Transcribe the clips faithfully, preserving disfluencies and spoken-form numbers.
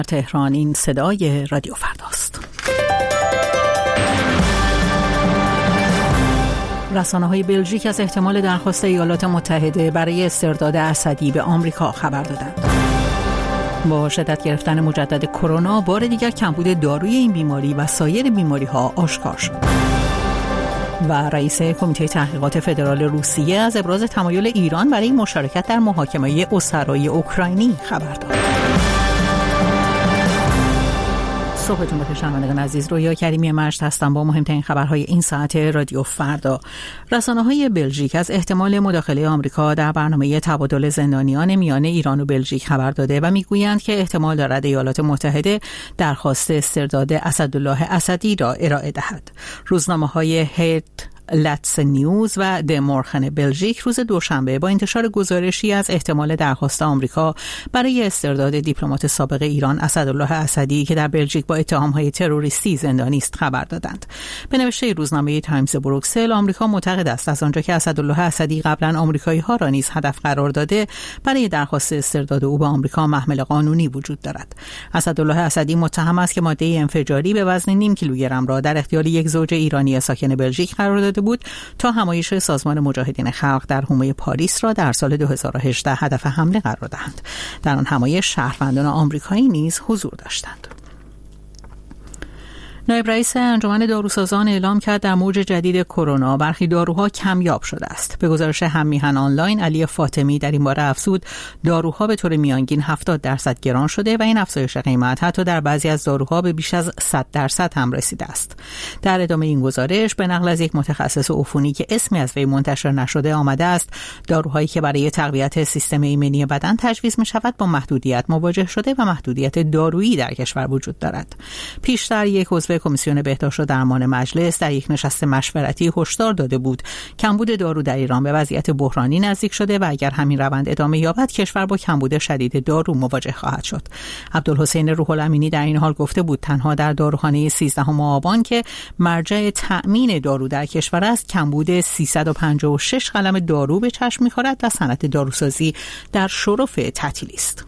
تهران این صدای رادیو فرداست. رسانه‌های بلژیک از احتمال درخواست ایالات متحده برای استرداد اسدی به آمریکا خبر دادند. با شدت گرفتن مجدد کرونا، بار دیگر کمبود داروی این بیماری و سایر بیماری‌ها آشکار شد. و رئیس کمیته تحقیقات فدرال روسیه از ابراز تمایل ایران برای مشارکت در محاکمه اسرای اوکراینی خبر داد. صبحتون بخیر شنوندگان عزیز، رویا کریمی مجد هستم با مهمترین خبرهای این ساعت رادیو فردا. رسانه‌های بلژیک از احتمال مداخله آمریکا در برنامه تبادل زندانیان میان ایران و بلژیک خبر داده و میگویند که احتمال دارد ایالات متحده درخواست استرداد اسدالله اسدی را ارائه دهد. روزنامه‌های هیت لاتس نیوز و دمورخن بلژیک روز دوشنبه با انتشار گزارشی از احتمال درخواست آمریکا برای استرداد دیپلمات سابق ایران اسدالله اسدی که در بلژیک با اتهام‌های تروریستی زندانی است خبر دادند. به نوشته روزنامه تایمز بروکسل، آمریکا معتقد است از آنجا که اسدالله اسدی قبلا آمریکایی‌ها را نیز هدف قرار داده، برای درخواست استرداد او به آمریکا محمل قانونی وجود دارد. اسدالله اسدی متهم است که ماده انفجاری به وزن نیم کیلوگرم را در اختیار یک زوج ایرانی ساکن بلژیک قرار داده بود تا همایش سازمان مجاهدین خلق در حومه پاریس را در سال دو هزار و هجده هدف حمله قرار دهند. در آن همایش شهروندان آمریکایی نیز حضور داشتند. نایب رئیس انجمن داروسازان اعلام کرد در موج جدید کرونا برخی داروها کمیاب شده است. به گزارش هممیهن آنلاین، علی فاطمی در این باره افزود داروها به طور میانگین هفتاد درصد گران شده و این افزایش قیمت حتی در بعضی از داروها به بیش از صد درصد هم رسیده است. در ادامه این گزارش به نقل از یک متخصص عفونی که اسمی از وی منتشر نشده آمده است داروهایی که برای تقویت سیستم ایمنی بدن تجویز می شود با محدودیت مواجه شده و محدودیت دارویی در کشور وجود دارد. پیشتر یک عضو کمیسیون بهداشت و درمان مجلس در یک نشست مشورتی هشدار داده بود کمبود دارو در ایران به وضعیت بحرانی نزدیک شده و اگر همین روند ادامه یابد کشور با کمبود شدید دارو مواجه خواهد شد. عبدالحسین روح الامینی در این حال گفته بود تنها در داروخانه سیزدهم آبان که مرجع تأمین دارو در کشور است کمبود سیصد و پنجاه و شش قلم دارو به چشم می‌خورد و صنعت داروسازی در شرف تعطیلی است.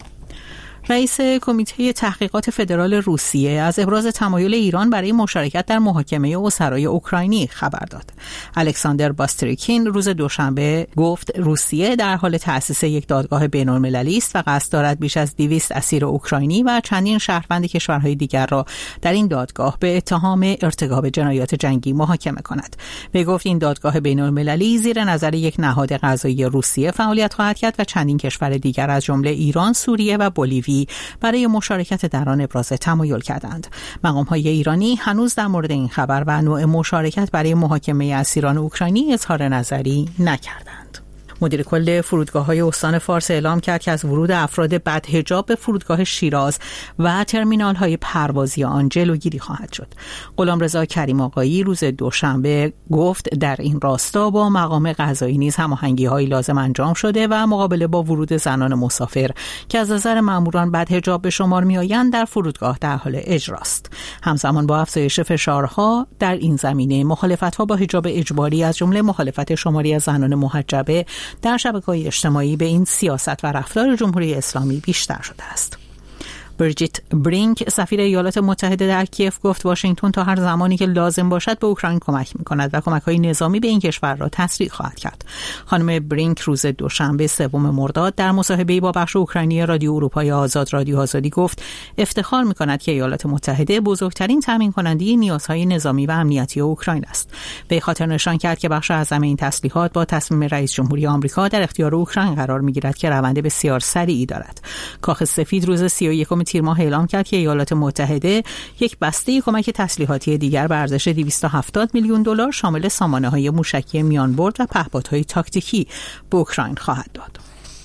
رئیس کمیته تحقیقات فدرال روسیه از ابراز تمایل ایران برای مشارکت در محاکمه اسرای اوکراینی خبر داد. الکساندر باستریکین روز دوشنبه گفت روسیه در حال تأسیس یک دادگاه بین‌المللی است و قصد دارد بیش از دویست اسیر اوکراینی و چندین شهروند کشورهای دیگر را در این دادگاه به اتهام ارتکاب جنایات جنگی محاکمه کند. وی گفت این دادگاه بین‌المللی زیر نظر یک نهاد قضایی روسیه فعالیت خواهد کرد و چندین کشور دیگر از جمله ایران، سوریه و بولیوی برای مشارکت در آن ابراز تمایل کردند. مقام‌های ایرانی هنوز در مورد این خبر و نوع مشارکت برای محاکمه اسیران اوکراینی اظهار نظری نکردند. مدیر کل فرودگاه‌های استان فارس اعلام کرد که از ورود افراد بدحجاب به فرودگاه شیراز و ترمینال‌های پروازی آن جلوگیری خواهد شد. غلامرضا کریم آقایی روز دوشنبه گفت در این راستا با مقام قضایی نیز هماهنگی‌های لازم انجام شده و مقابله با ورود زنان مسافر که از نظر ماموران بدحجاب به شمار می‌آیند در فرودگاه در حال اجراست. همزمان با افزایش فشارها در این زمینه مخالفت‌ها با حجاب اجباری از جمله مخالفت شماری از زنان محجبه در شبکه‌های اجتماعی به این سیاست و رفتار جمهوری اسلامی بیشتر شده است. بریجیت برینک سفیر ایالات متحده در کیف گفت واشنگتن تا هر زمانی که لازم باشد به اوکراین کمک می‌کند و کمک‌های نظامی به این کشور را تسریع خواهد کرد. خانم برینک روز دوشنبه سوم مرداد در مصاحبه‌ای با بخش اوکراینی رادیو اروپای آزاد رادیو آزادی گفت افتخار می‌کند که ایالات متحده بزرگترین تامین کننده نیازهای نظامی و امنیتی اوکراین است. به خاطر نشان کرد که بخش اعظم این تسلیحات با تصمیم رئیس جمهوری آمریکا در اختیار اوکراین قرار می‌گیرد که روند بسیار سریعی دارد. کاخ سفید روز سی و یکم تیر ماه اعلام کرد که ایالات متحده یک بسته کمک تسلیحاتی دیگر به ارزش دویست و هفتاد میلیون دلار شامل سامانه‌های موشکی میانبرد و پهپادهای تاکتیکی به اوکراین خواهد داد.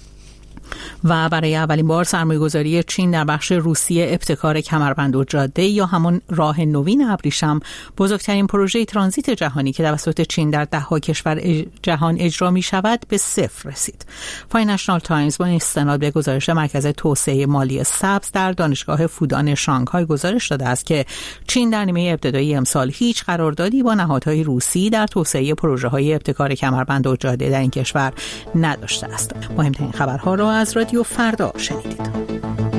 و برای اولین بار سرمایه‌گذاری چین در بخش روسیه ابتکار کمربند و جاده یا همان راه نوین ابریشم، بزرگترین پروژه ترانزیت جهانی که توسط چین در ده‌ها کشور جهان اجرا می‌شود، به صفر رسید. فاینانشال تایمز با استناد به گزارش مرکز توسعه مالی سبز در دانشگاه فودان شانگهای گزارش داده است که چین در نیمه ابتدایی امسال هیچ قراردادی با نهادهای روسی در توسعه پروژه‌های ابتکار کمربند و جاده در این کشور نداشته است. مهمترین خبرها را از رادیو فردا شنیدید.